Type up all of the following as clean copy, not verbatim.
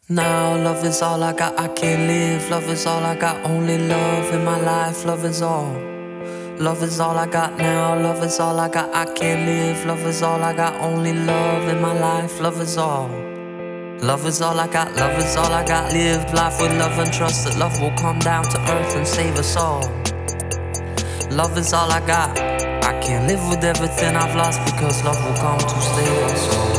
Now love is all I got, I can't live. Love is all I got, only love in my life. Love is all. Love is all I got now, love is all I got, I can't live. Love is all I got, only love in my life. Love is all. Love is all I got, love is all I got. Live life with love and trust that love will come down to earth and save us all. Love is all I got. I can't live with everything I've lost because love will come to save us all.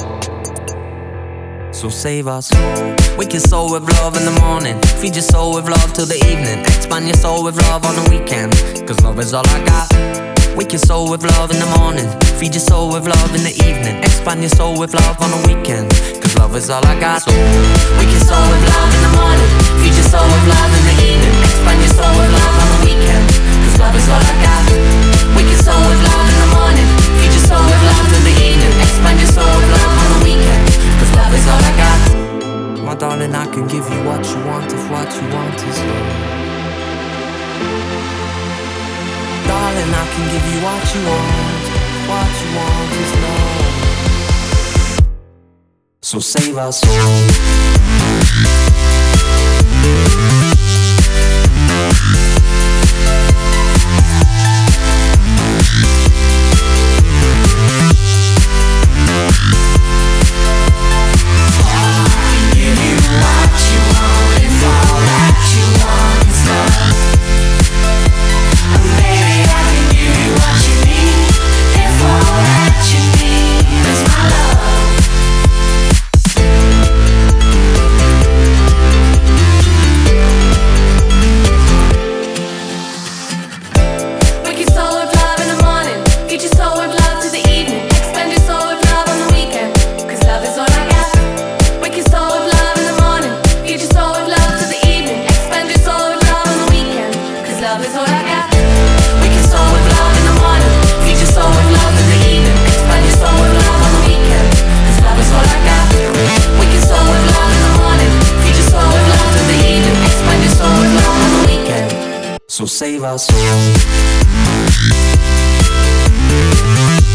So save us all. Wake your soul with love in the morning. Feed your soul with love till the evening. Expand your soul with love on the weekend, cause love is all I got. Wake your soul with love in the morning. Feed your soul with love in the evening. Expand your soul with love on the weekend, cause love is all I got. So wake your soul with love in the morning. Feed your soul with love in the evening. Expand your soul with love on the weekend, cause love is all I got. Wake your soul with love in the morning. Feed your soul with love in the evening. Expand your soul with love on the weekend, cause love is all I got. My darling, I can give you what you want if what you want is love. Darling, I can give you what you want is love. So save our soul. So save our soul.